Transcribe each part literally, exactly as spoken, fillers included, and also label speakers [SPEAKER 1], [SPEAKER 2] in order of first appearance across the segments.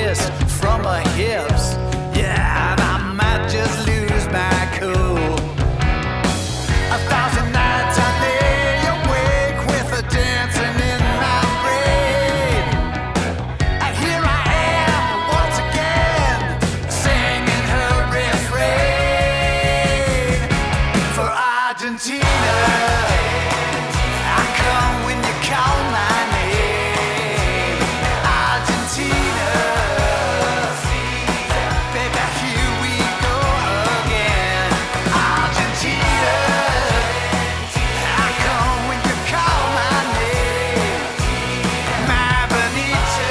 [SPEAKER 1] twist from her hips. Yeah, and I might just lose my cool. A thousand nights I lay awake with her dancing in my brain. And here I am once again, singing her refrain. For Argentina, I come when you call my name. Argentina, baby, here we go again. Argentina, I come when you call my name. My Bonita,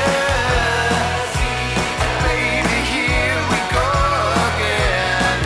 [SPEAKER 1] baby, here we go again.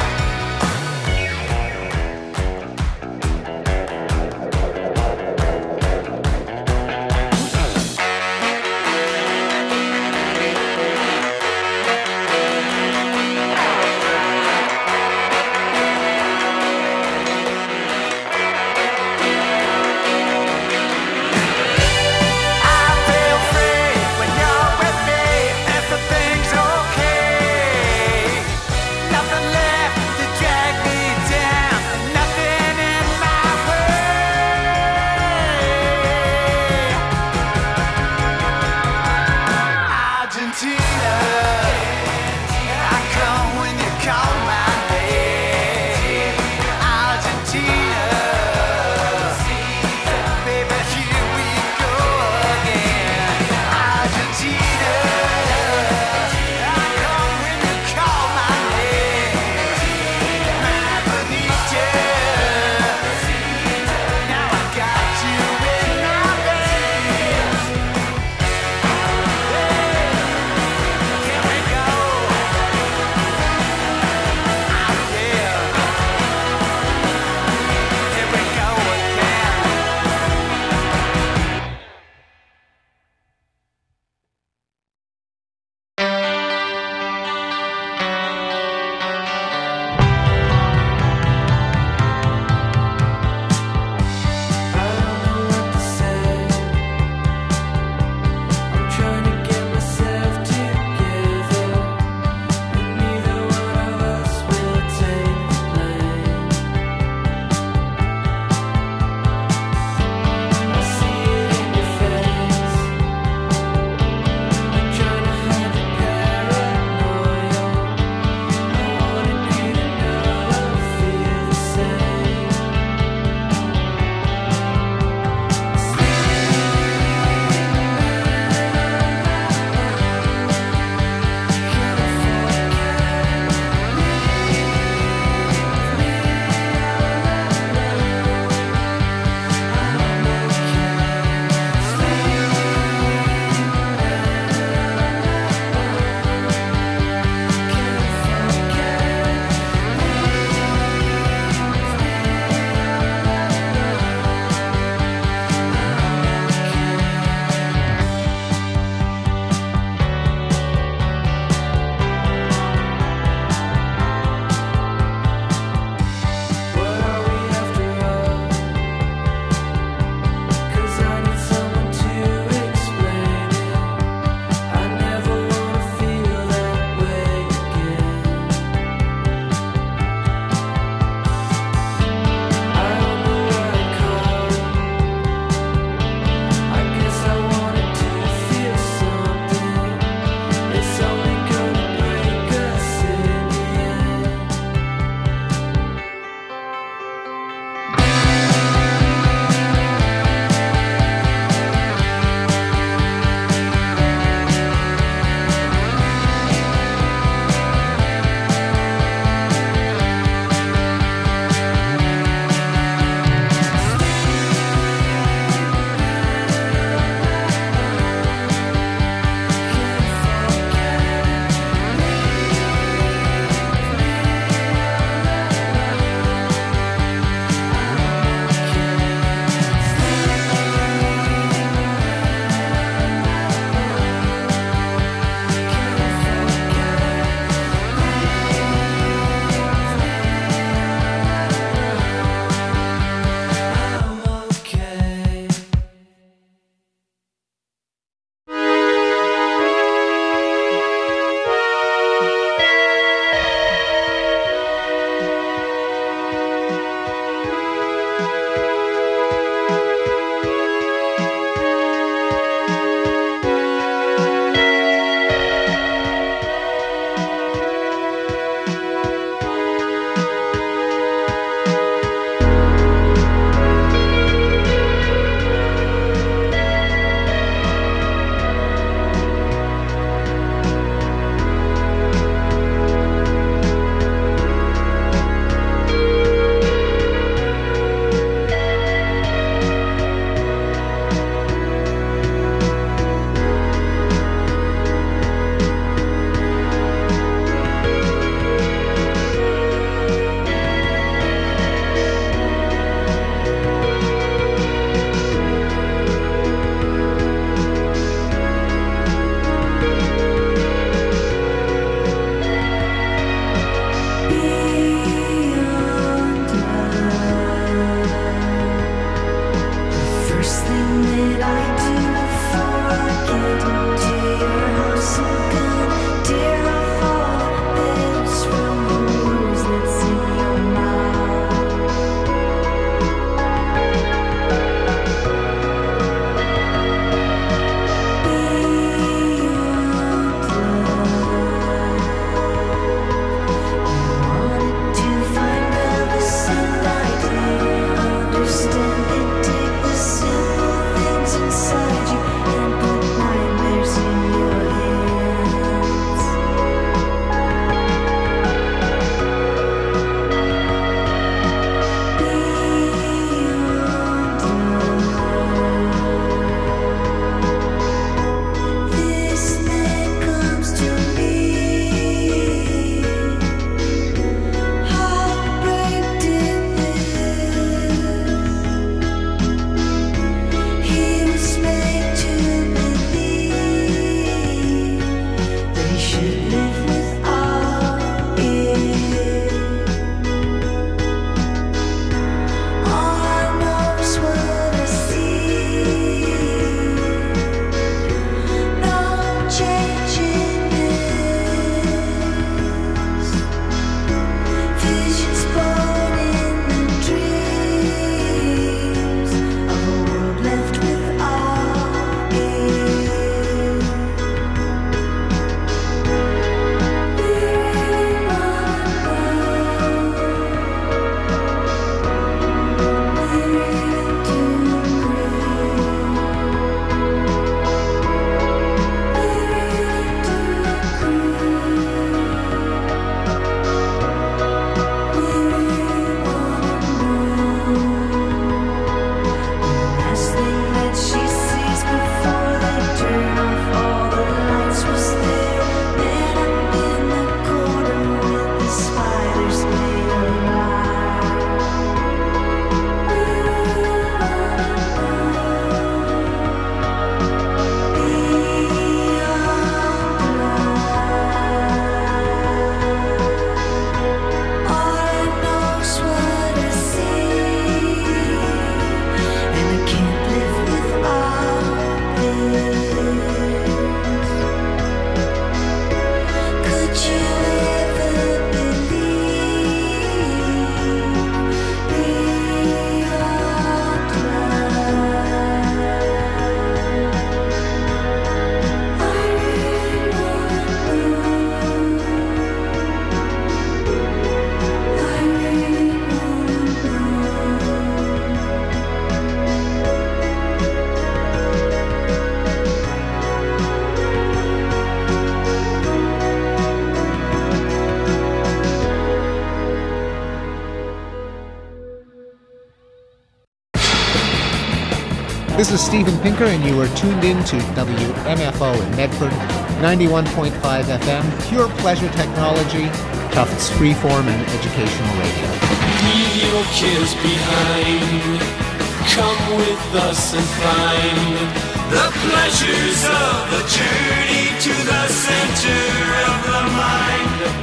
[SPEAKER 2] This is Steven Pinker, and you are tuned in to W M F O in Medford, ninety-one point five F M, pure pleasure technology, Tufts freeform and educational radio.
[SPEAKER 3] Leave your cares behind. Come with us and find the pleasures of the journey to the center of the mind.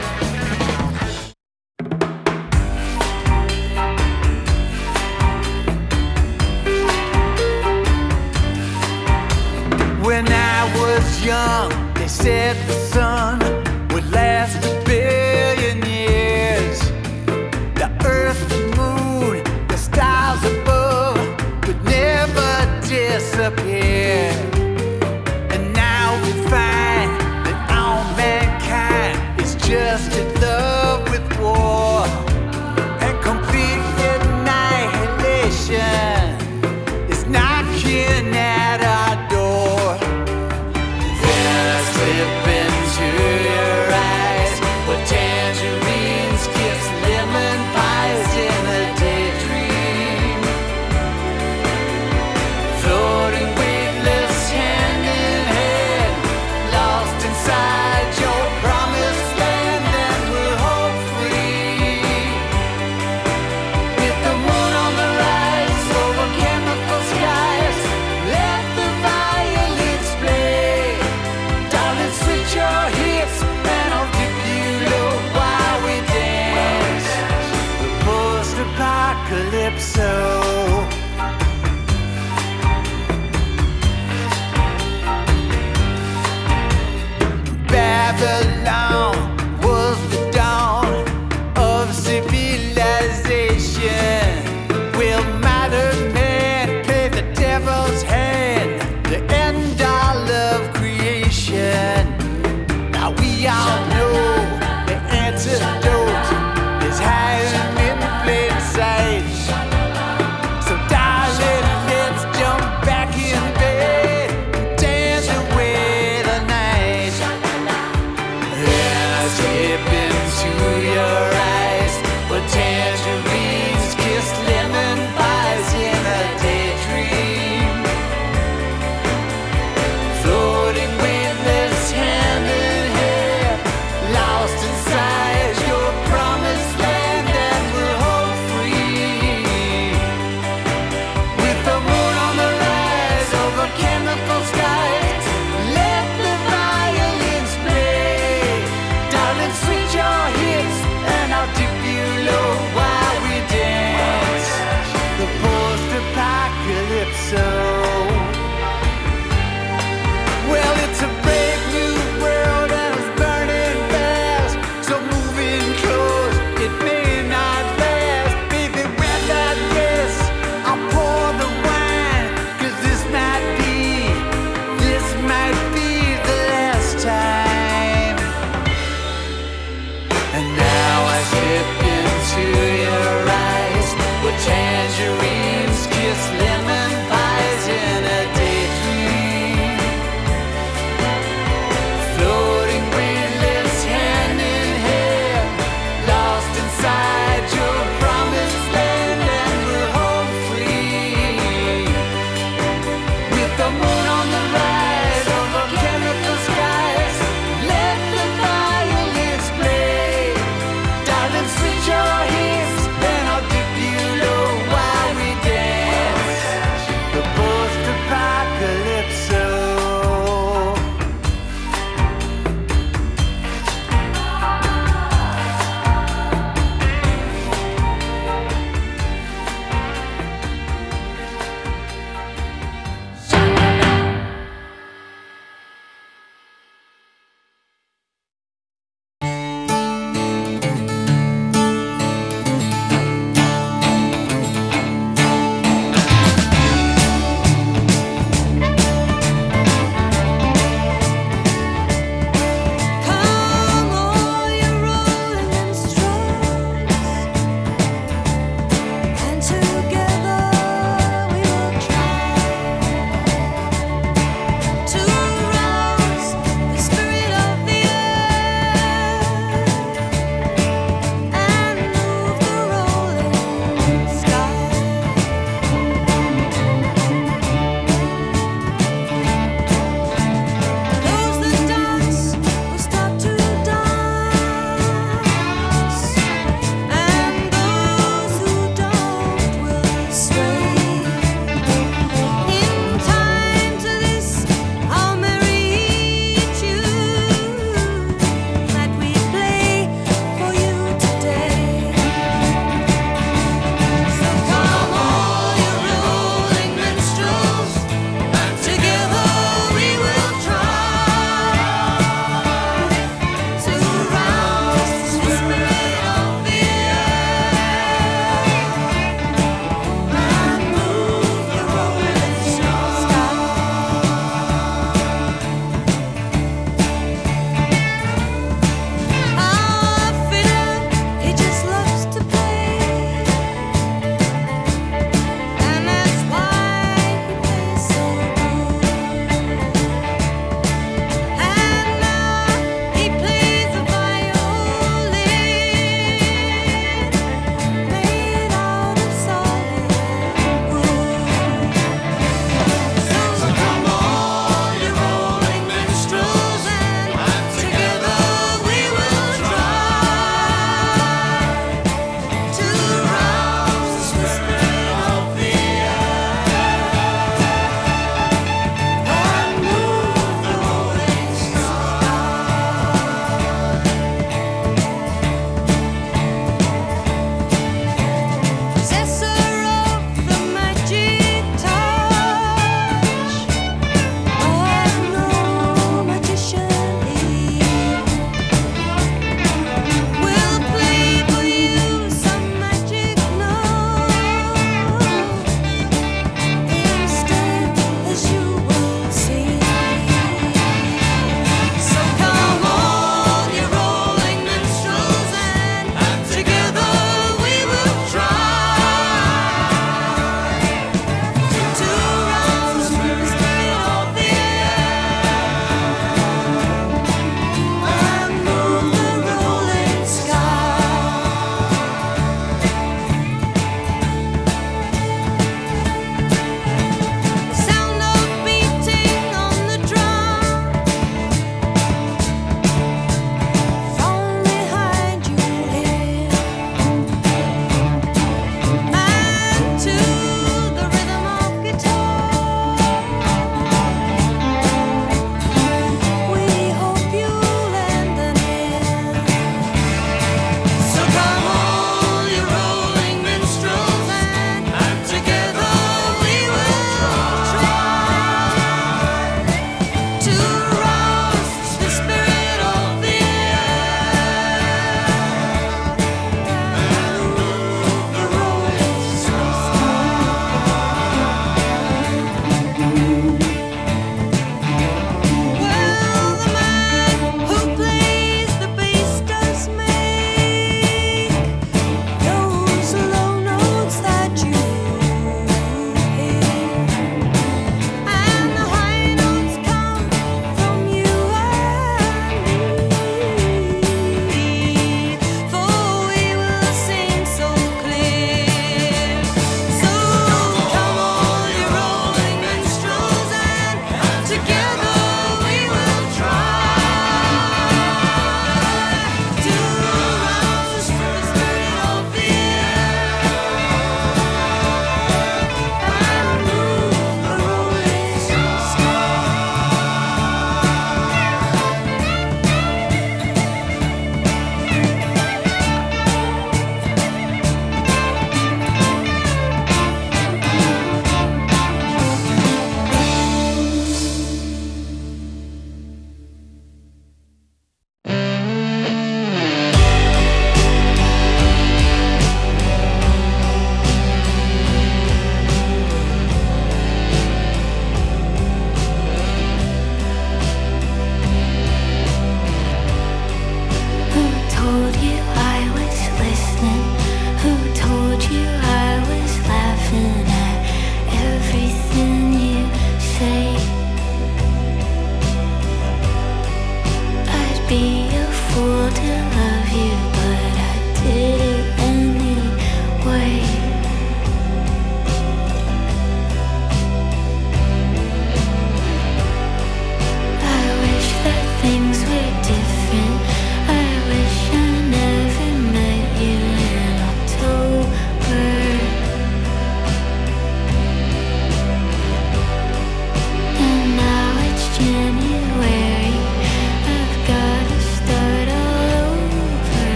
[SPEAKER 1] When I was young, they said the sun would last a billion years. The earth, the moon, the stars above could never disappear. And now we find that all mankind is just in love with war and complete annihilation is knocking at our door. There's slipping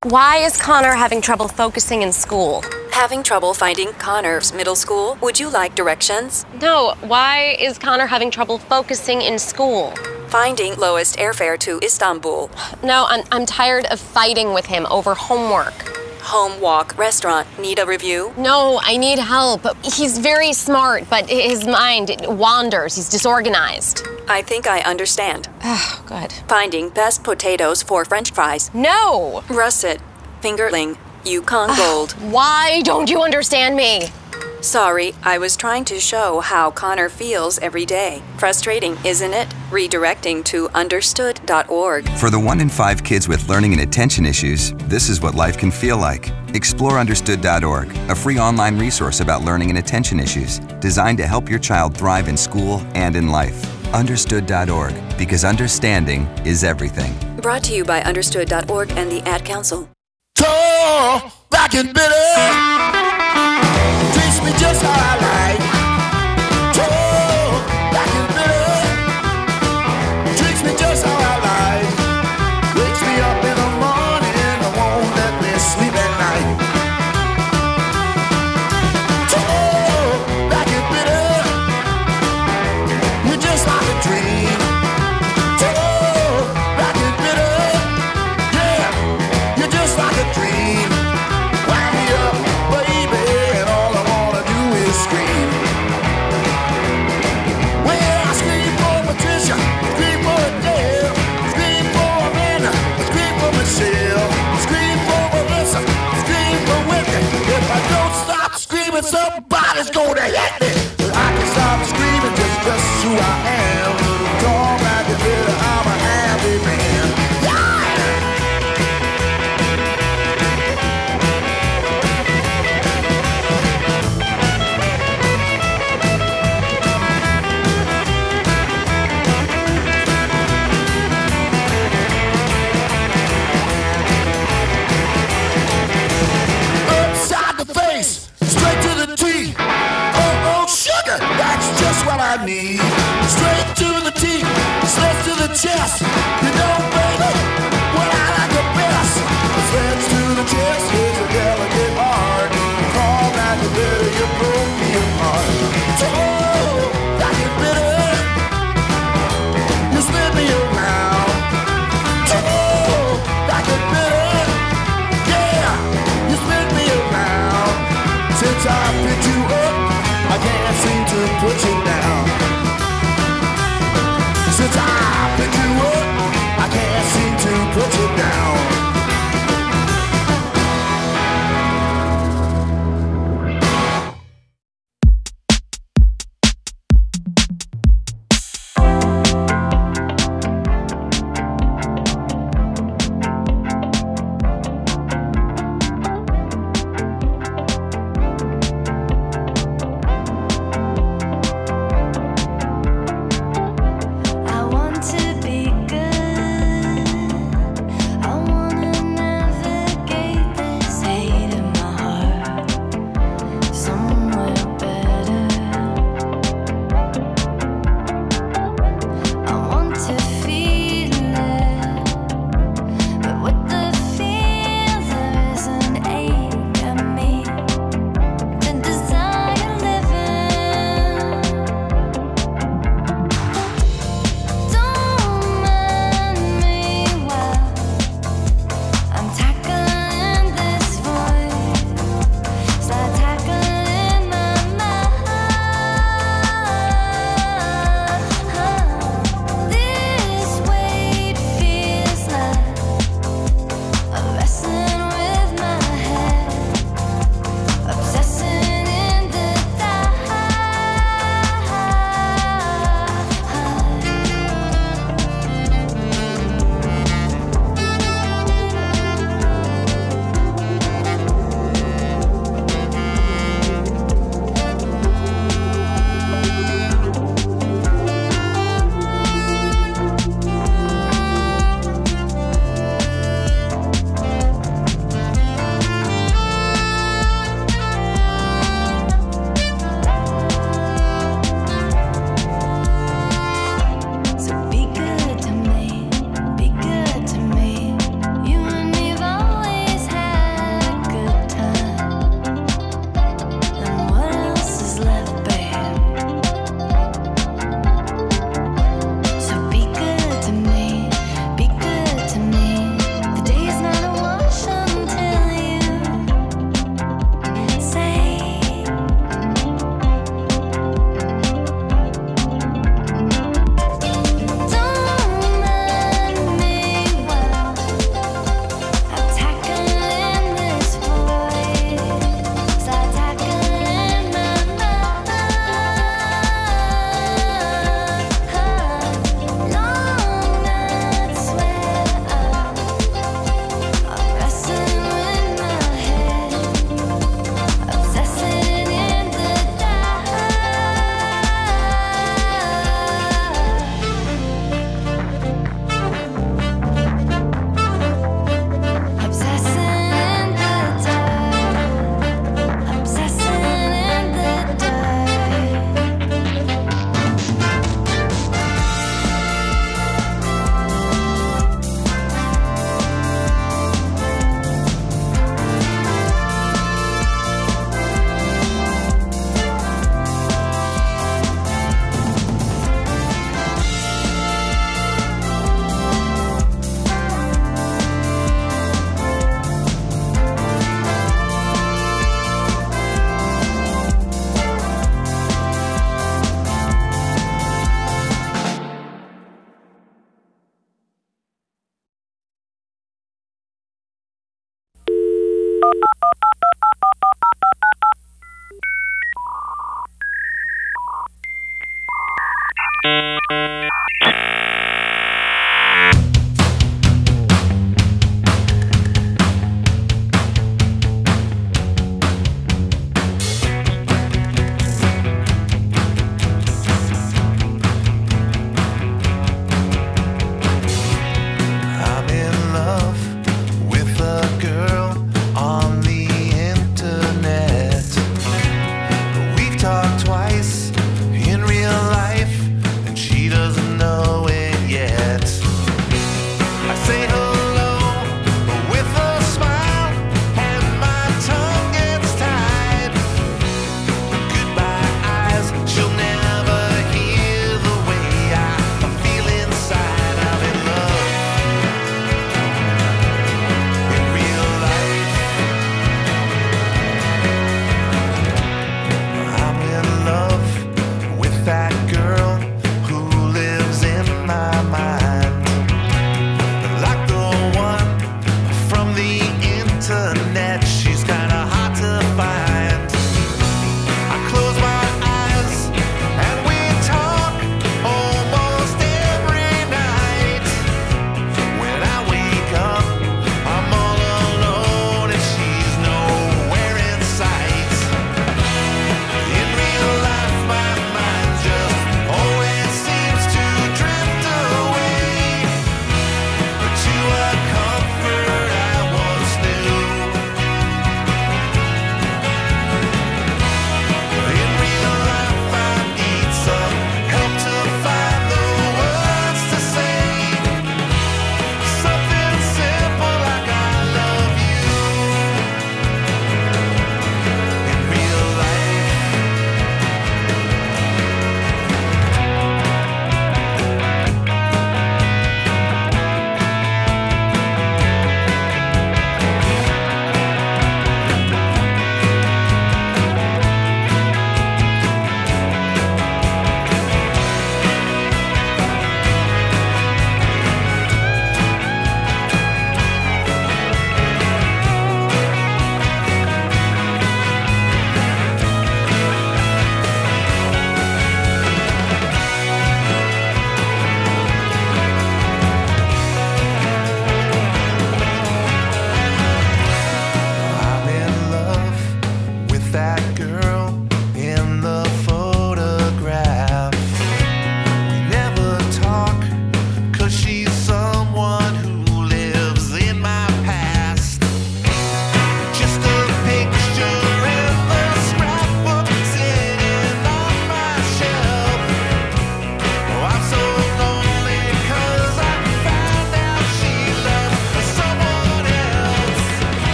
[SPEAKER 4] Why is Connor having trouble focusing in school?
[SPEAKER 5] Having trouble finding Connor's middle school? Would you like directions?
[SPEAKER 4] No, why is Connor having trouble focusing in school?
[SPEAKER 5] Finding lowest airfare to Istanbul.
[SPEAKER 4] No, I'm, I'm tired of fighting with him over homework.
[SPEAKER 5] Home walk restaurant. Need a review?
[SPEAKER 4] No, I need help. He's very smart, but his mind wanders. He's disorganized.
[SPEAKER 5] I think I understand.
[SPEAKER 4] Oh, good.
[SPEAKER 5] Finding best potatoes for French fries.
[SPEAKER 4] No!
[SPEAKER 5] Russet. Fingerling. Yukon Gold.
[SPEAKER 4] Why don't you understand me?
[SPEAKER 5] Sorry, I was trying to show how Connor feels every day. Frustrating, isn't it? Redirecting to understood dot org.
[SPEAKER 6] For the one in five kids with learning and attention issues, this is what life can feel like. Explore understood dot org, a free online resource about learning and attention issues, designed to help your child thrive in school and in life. understood dot org, because understanding is everything.
[SPEAKER 5] Brought to you by understood dot org and the Ad Council.
[SPEAKER 1] Tall, black and bitter. Treats me just how I like. Tall, black and bitter. Treats me just how I like. Wakes me up in the morning and won't let me sleep at night. Tall, black and bitter. You're just like a dream. Tall, black and bitter. Yeah, you're just like a dream. Wind me up, baby, and all I wanna do is scream. Well, I scream for Patricia, scream for Adele, scream for Amanda, scream for Michelle, scream for Melissa, scream for Whitney. If I don't stop screaming, somebody's gonna hit me. But I can stop screaming, just, just who I am. Tall, black and bitter, I'm a happy man. Yeah! Upside the face, straight to the teeth. Oh, oh, sugar, that's just what I need. Straight to the teeth, straight to the chest. You know, baby, what I like the best. Straight to the chest is a delicate heart. Call back the bitter, you broke me apart. Oh, like it bitter, you spin me around. Oh, like it bitter, yeah, you spin me around. Since I picked you up, I can't seem to put you down. Since I picked you up, I can't seem to put you down.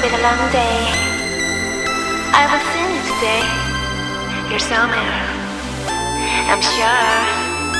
[SPEAKER 7] been a long day. I will see you today. You're somewhere, I'm sure.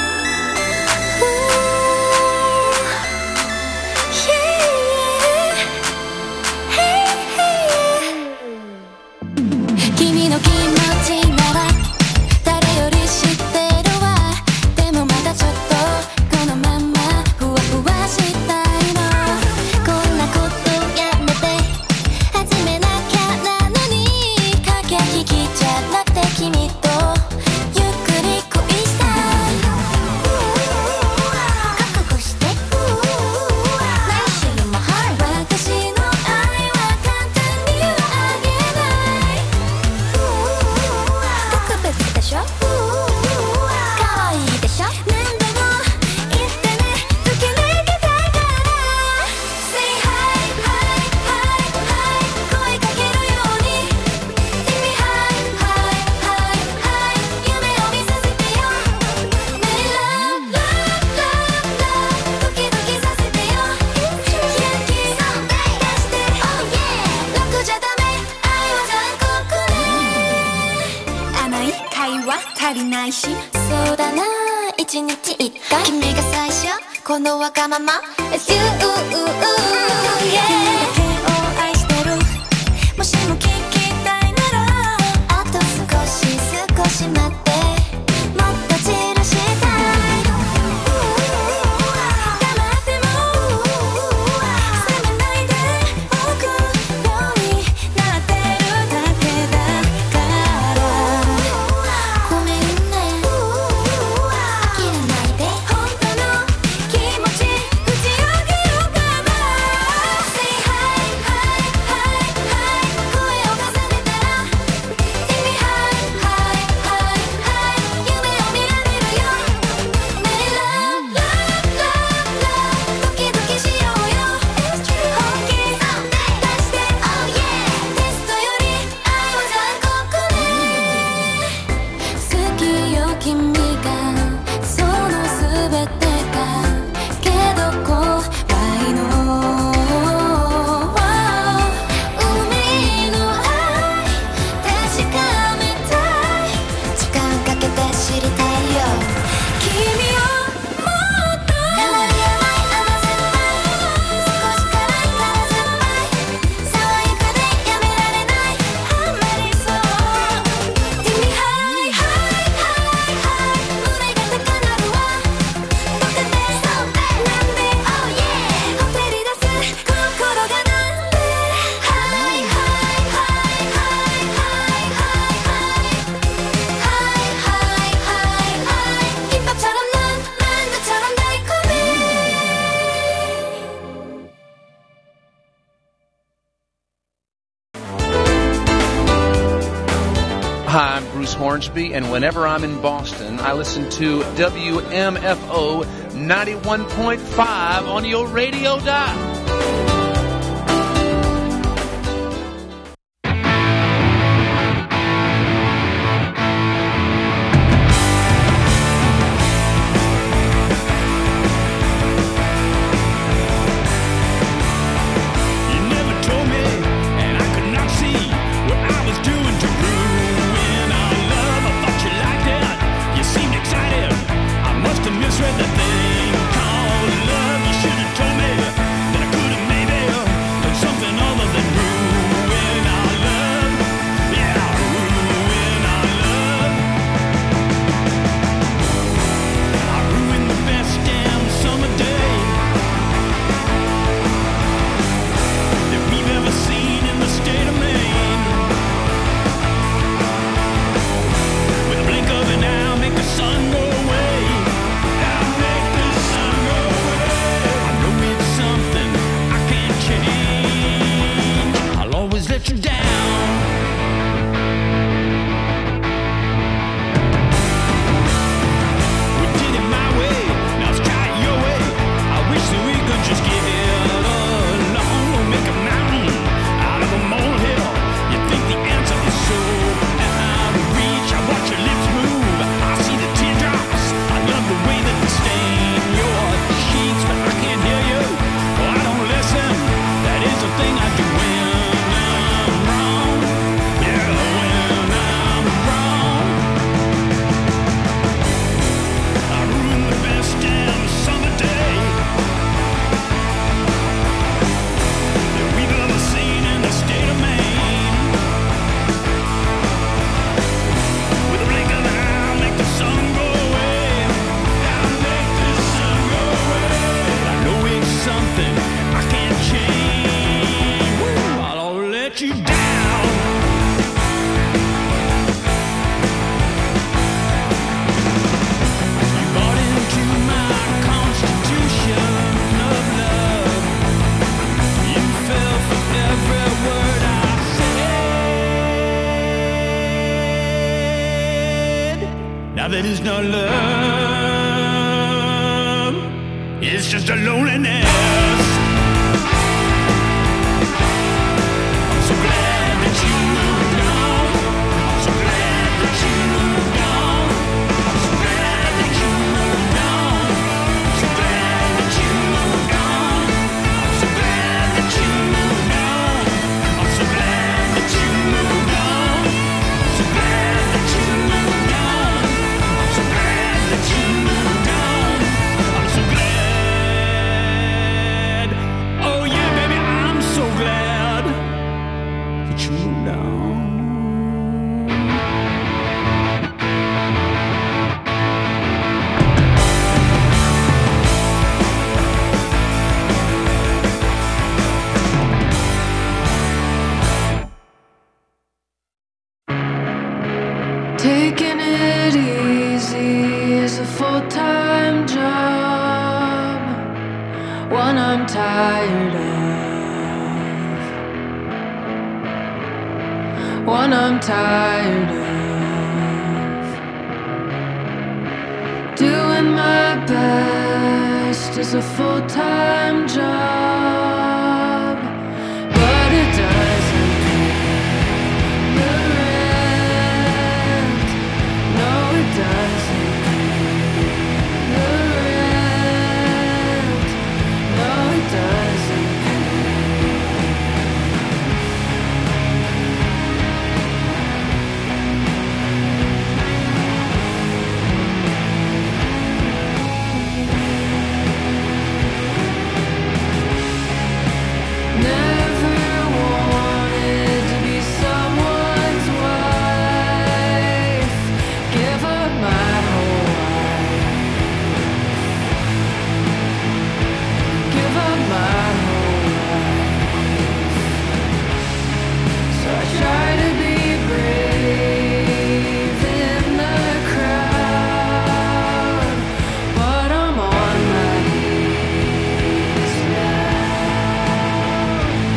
[SPEAKER 8] そうだな一日一回君が最初このわがまま It's you yeah 君だけを愛してるもしも聞きたいならあと少し少し待ってもっと散らしたい黙っても責めないでおくようになってるだけだからごめんね切らないで本当の気持ち打ち上げようかな Say hi hi hi hi 声を重ねたら Take me high high high high 夢を見られるよ Many love love love love ドキドキしようよ本気出して Oh yeah テストより愛は残酷ね好きよ君がその全てがけど怖いの海の愛確かめたい時間かけて知りたいよ君をもっと変わりやない甘酸っぱい少し辛い辛酸っぱい爽やかでやめられないハマりそう Take me high high high high 胸が高鳴るわ溶けてそうなんで Oh yeah ほてり出す心がなんで High high high high high high high high high high 힙합처럼 난 만두처럼 달콤해
[SPEAKER 9] Hi, I'm Bruce Hornsby, and whenever I'm in Boston, I listen to W M F O ninety-one point five on your radio dial.
[SPEAKER 3] You never told me, and I could not see what I was doing to ruin our love. I thought you liked it, you seemed excited. I must have misread the thing called love. You should have told me that I could have maybe done something other than ruin our love. Yeah, ruin our love. I ruined the best damn summer day that we've ever seen in the state of Maine. With a blink of an eye, I'll make the sun go away. I'll make the sun go away. I know it's something I can't change. I'll always let you down. We did it my way, now let's try it your way. I wish that we could just get along. We'll make a mountain out of a molehill. You think the answer is so out of reach? I watch your lips move, I see the teardrops. I love the way that they stain your cheeks, but I can't hear you. Oh, I don't listen. That is the thing I do when it is not love. It's just a loneliness. I'm so glad that you moved on. I'm so glad that you moved on. I'm so glad that you moved on. I'm so glad that you moved on. I'm so glad that you moved on. I'm so glad that you moved on. I'm so glad that you moved on. I'm so glad that you moved on. I'm so glad. Oh yeah, baby, I'm so glad that you moved on.
[SPEAKER 10] Taking it easy is a full-time job, one I'm tired of, one I'm tired of. Doing my best is a full-time job, but it doesn't pay the rent. No, it doesn't pay the rent. No, it doesn't Never wanted to be someone's wife. Give up my whole life. Give up my whole life. So I try to be brave in the crowd, but I'm on my knees now.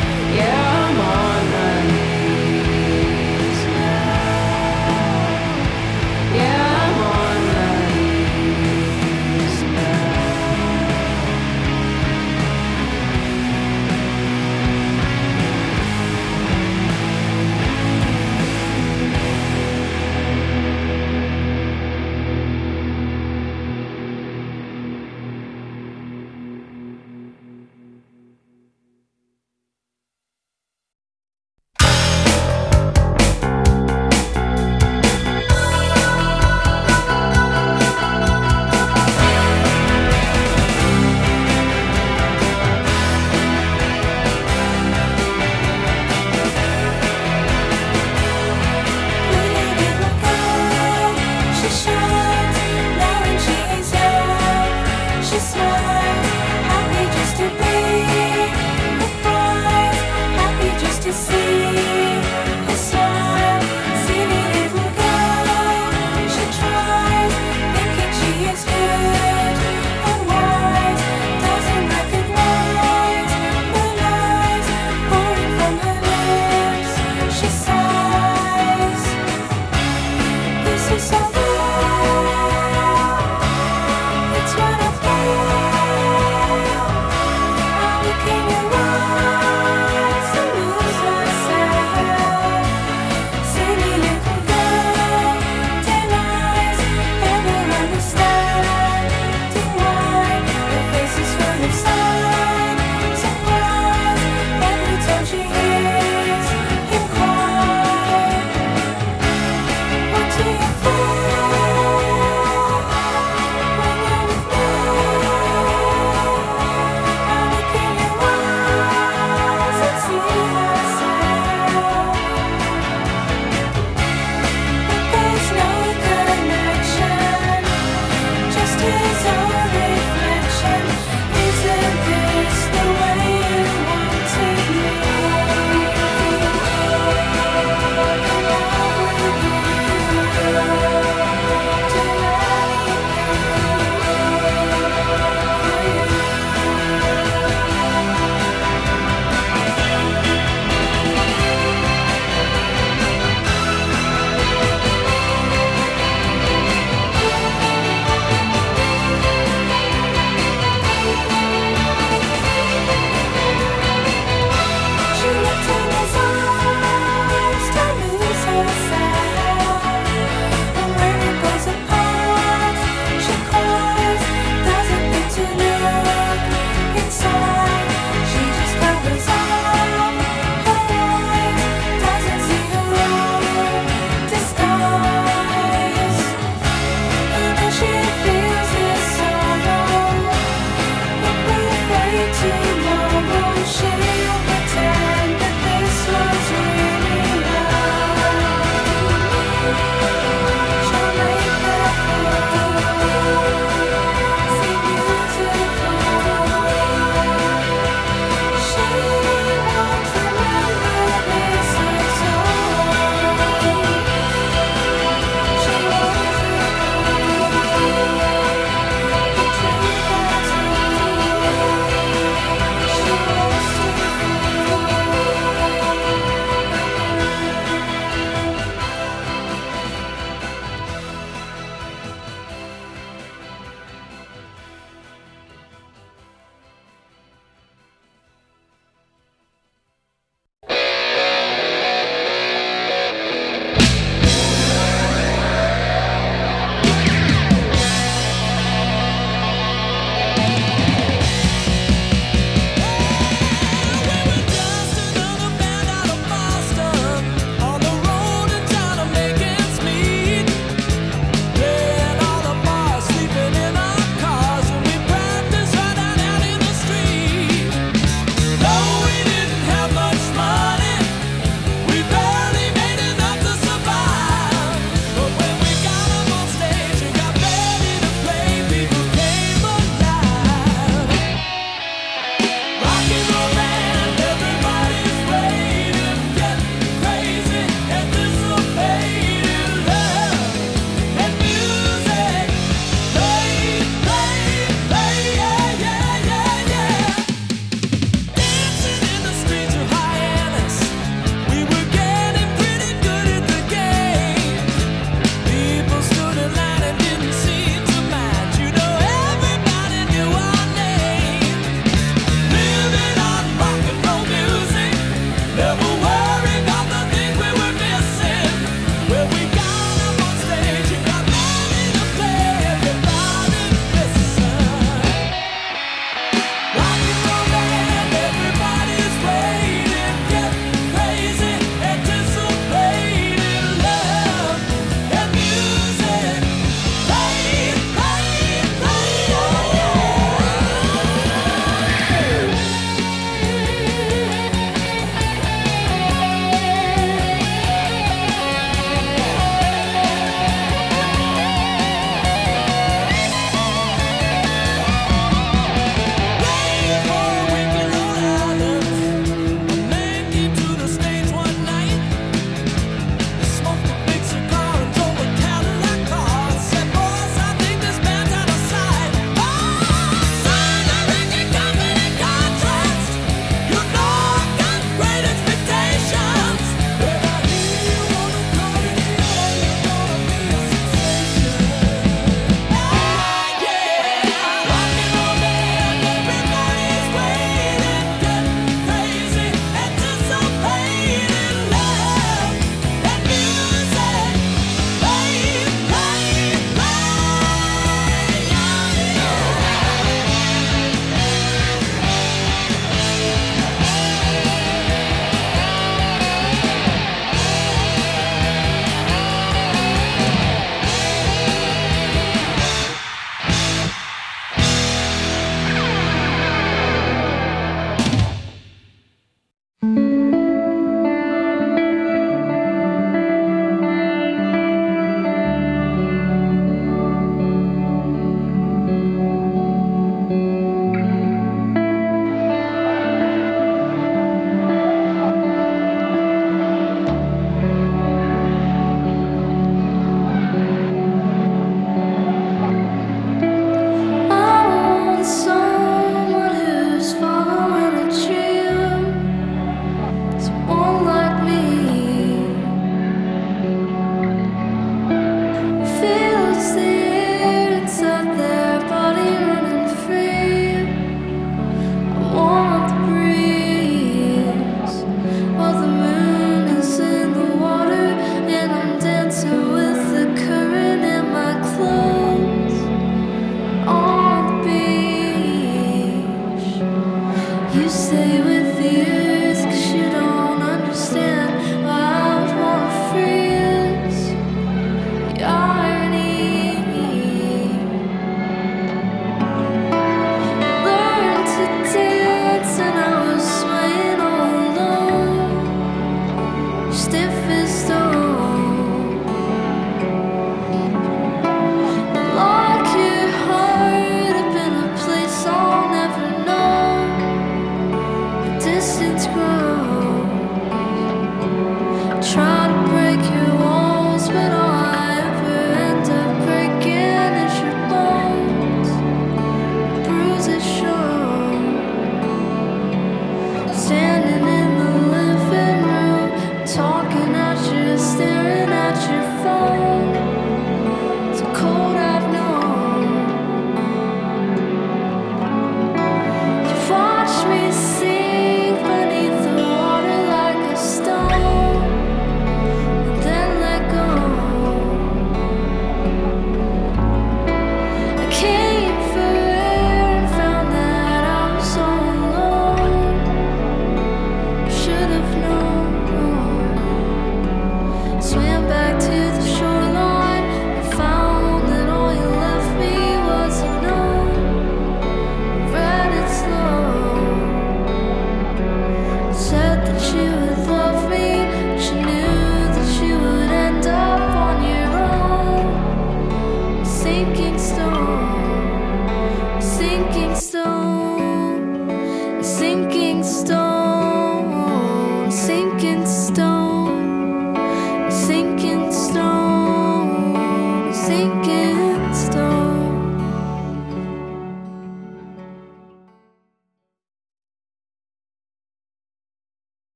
[SPEAKER 8] Distance